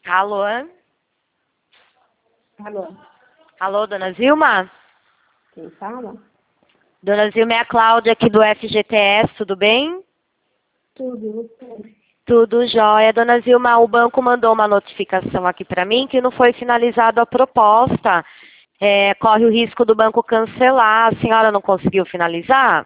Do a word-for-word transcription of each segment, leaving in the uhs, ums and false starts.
Alô? Alô, Alô, dona Zilma? quem fala? Dona Zilma, é a Cláudia aqui do F G T S, tudo bem? Tudo, você? Tudo jóia. Dona Zilma, o banco mandou uma notificação aqui para mim que não foi finalizada a proposta. É, corre o risco do banco cancelar. A senhora não conseguiu finalizar?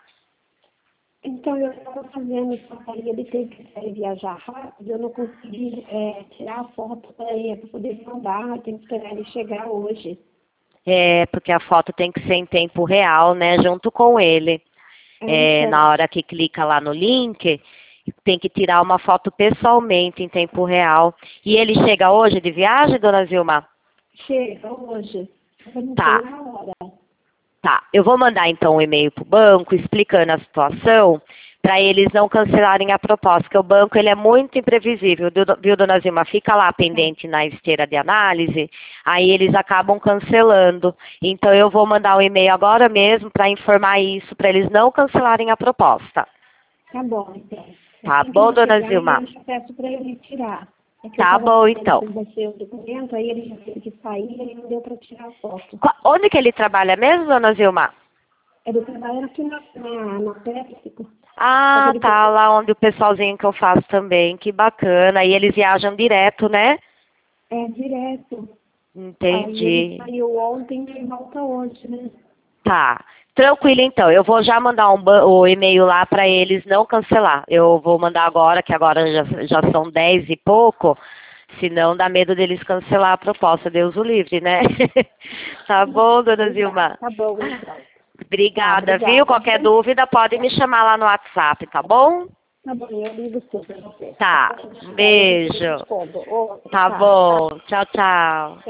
Então, eu estava fazendo isso aí, ele teve que sair viajar rápido, eu não consegui é, tirar a foto para ele, para poder mandar, tem que esperar ele chegar hoje. É, porque a foto tem que ser em tempo real, né, junto com ele. É, É, então, na hora que clica lá no link, tem que tirar uma foto pessoalmente em tempo real. E ele chega hoje de viagem, dona Zilma? chega hoje, eu não sei Tá. na hora. Tá, eu vou mandar então um e-mail para o banco explicando a situação para eles não cancelarem a proposta, porque o banco ele é muito imprevisível, viu, viu, dona Zilma? Fica lá pendente na esteira de análise, aí eles acabam cancelando. Então eu vou mandar um e-mail agora mesmo para informar isso, para eles não cancelarem a proposta. Tá bom, então. Tá Assim que bom, ele dona chegar, Zilma? eu já peço para ele tirar. É que eu Tá estava bom fazendo então. com você o documento, aí ele já teve que sair e não deu para tirar a foto. Qua- Onde que ele trabalha mesmo, dona Zilma? Ele trabalha aqui na, na, na Pepsi. Só que Ah, ele tá, ficou, lá onde o pessoalzinho que eu faço também, que bacana. E eles viajam direto, né? é direto. Aí ele Entendi. saiu ontem e volta hoje, né? Tá. Tranquilo, então. Eu vou já mandar um ba- o e-mail lá para eles não cancelar. Eu vou mandar agora, que agora já, já são dez e pouco. Senão dá medo deles cancelar a proposta. Deus o livre, né? Tá bom, dona Obrigada. Zilma? Tá bom, então. Tá, Obrigada, viu? obrigada. Qualquer dúvida pode me chamar lá no WhatsApp, tá bom? Tá bom, eu ligo sim pra você. Tá. Quando Um chegar, eu te beijo. respondo. Ô, Tá tá, tá. bom. Tchau, tchau.